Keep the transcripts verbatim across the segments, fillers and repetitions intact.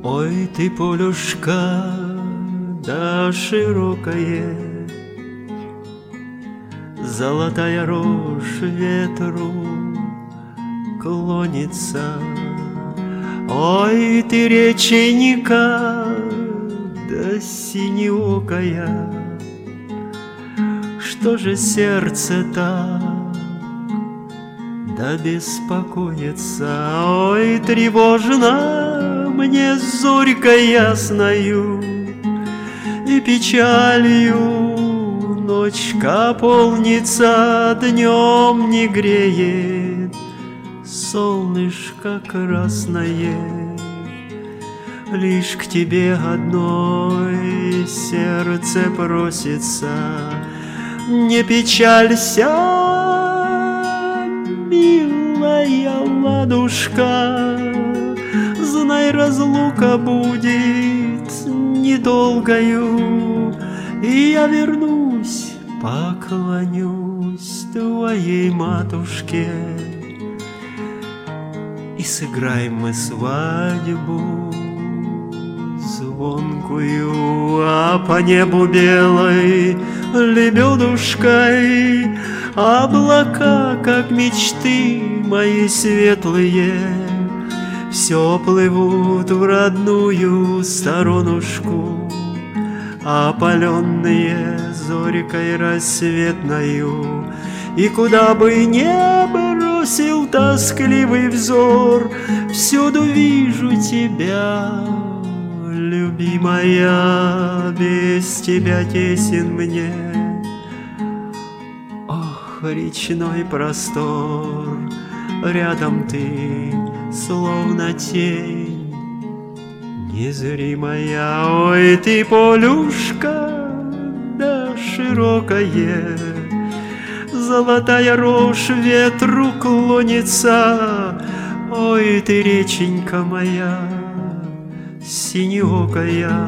Ой, ты, полюшка, да широкое, золотая рожь ветру клонится. Ой, ты, реченька, да синеокая, что же сердце так да беспокоится? Ой, тревожно мне зорькой ясною и печалью ночка полнится, днем не греет солнышко красное. Лишь к тебе одной сердце просится: не печалься, милая ладушка, знай, разлука будет недолгою, и я вернусь, поклонюсь твоей матушке, и сыграем мы свадьбу звонкую, а по небу белой лебедушкой облака, как мечты мои светлые, все плывут в родную сторонушку, опаленные зорькой рассветною. И куда бы ни бросил тоскливый взор, всюду вижу тебя, любимая, без тебя тесен мне. Ох, речной простор, рядом ты, словно тень незримая. Ой, ты, полюшка, да широкое, золотая рожь ветру клонится. Ой, ты, реченька моя, синеокая,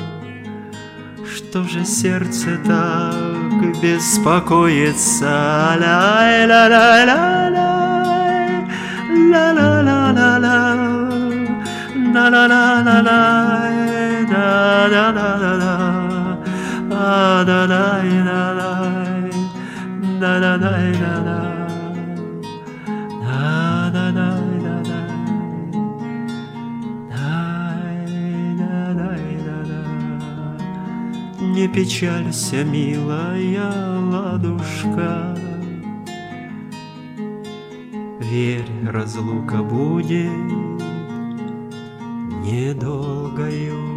что же сердце так беспокоится? Ла-ла-ла-ла-ла, ла-ла-ла-ла-ла, ла-ла-ла-ла-ла, да-да-да-да-да, а-да-да-да-да, да-да-да-да-да, да-да-да-да-да. Не печалься, милая ладушка, верь, разлука будет недолгою.